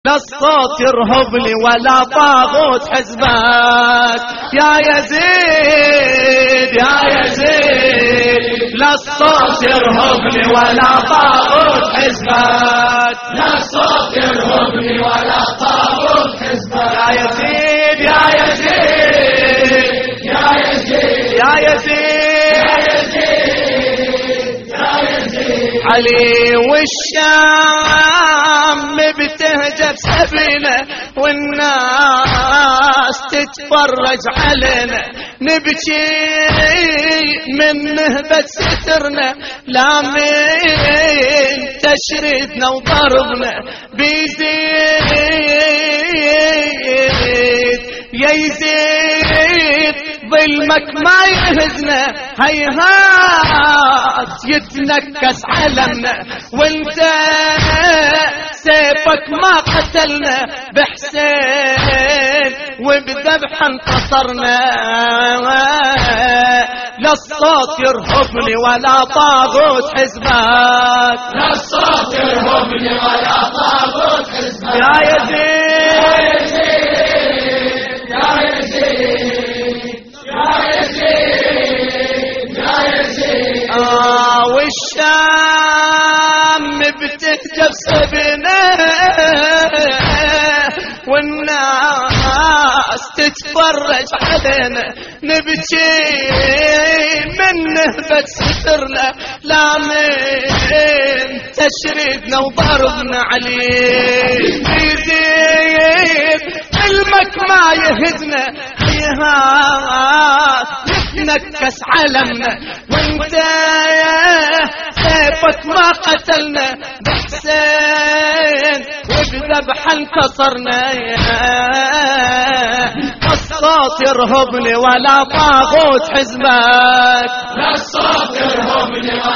لا الصوت يرهبني ولا طاغوت حزبك يا يزيد يا يزيد. لا الصوت يرهبني ولا طاغوت حزبك، لا الصوت يرهبني ولا طاغوت حزبك يا يزيد يا يزيد يا يزيد يا يزيد يا يزيد. علي والشام بتهجب سبيله والناس تتفرج علينا، نبكي منه بس سترنا، لا من تشريدنا وضربنا بيزيد يا يزيد. ظلمك ما يهزنا هيهات يتنكس علمنا، وانت سيفك ما قتلنا بحسين وبذبح انتصرنا. لا الصوت يرهبني ولا طاغوت حزبك، لا الصوت يرهبني ولا طاغوت حزبك يا يزيد يا يزيد يا يزيد يا يزيد. والشام بتهجب سبنا والناس تتفرج علينا، نبكي منه بس سترنا، لا من تشريدنا وضربنا عليه يزيد. علمك ما يهدنا فيها نتنكس علمنا، وانت سيفك ما قتلنا بحسين وبذبح انتصرنا. الصوت يرهبني ولا طاغوت حزبك، لا الصوت يرهبني